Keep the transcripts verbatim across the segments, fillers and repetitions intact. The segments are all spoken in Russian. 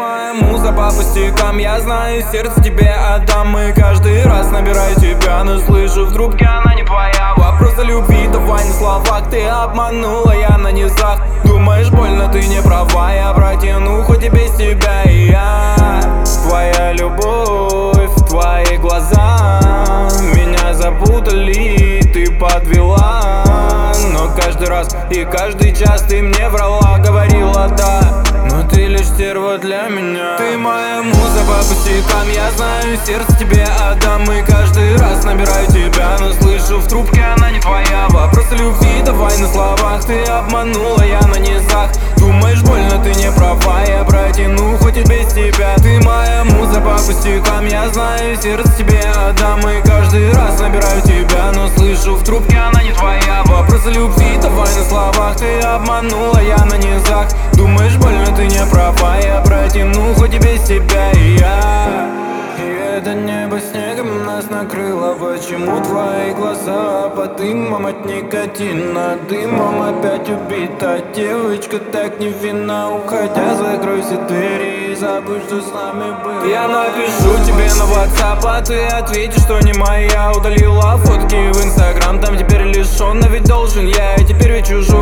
моя муза по пустякам, я знаю, сердце тебе отдам. И каждый раз набираю тебя, но слышу в трубке, она не твоя. Вопрос о любви, давай на словах, ты обманула, я на низах. Думаешь, больно, ты не права, я протяну хоть и без тебя. И я, твоя любовь, твои глаза меня запутали, ты подвела. Но каждый раз и каждый час ты мне врала, говорила да, но ты лишь стерва для меня. Ты моя муза по пустякам, я знаю, сердце тебе отдам. И каждый раз набираю тебя, но слышу в трубке, она не твоя. Вопрос о любви, давай на словах, ты обманула, я на низах. Думаешь, больно, ты не права, я протяну хоть и без тебя. Ты моя муза по пустякам, я знаю, сердце тебе отдам. И каждый раз набираю тебя, но слышу в трубке, она не твоя. Вопрос о любви, давай на словах, ты обманула, я на низах. Думаешь, больно, ты не права, я протяну хоть и без тебя. И я, и это небо снегом нас накрыло. Почему твои глаза под дымом от никотина? Дымом опять убита девочка, так невинно. Уходя, закрой все двери и забудь, что с нами было. Я напишу тебе на WhatsApp, а ты ответишь, что не моя. Удалила фотки в Instagram, там теперь лишён, но ведь должен я, и теперь ведь чужой.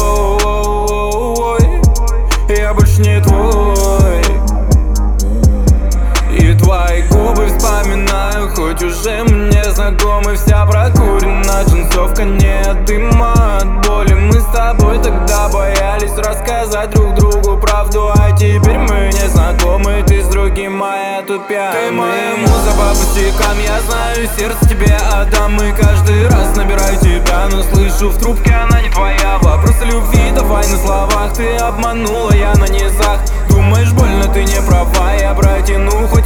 Я больше не твой, и твои губы вспоминаю, хоть уже мне знакомы. Вся прокурена джинсовка, нет дыма от боли. Мы с тобой тогда боялись рассказать друг другу правду, а теперь мы не знакомы, ты с другим, а я тут пьяный. Ты моя муза по пустякам, я знаю, сердце тебе отдам. И каждый раз набираю тебя, но слышу в трубке, она не твоя. Вопрос о любви, давай на словах, ты обманула, я на низах. Думаешь, больно, ты не права, я протяну хоть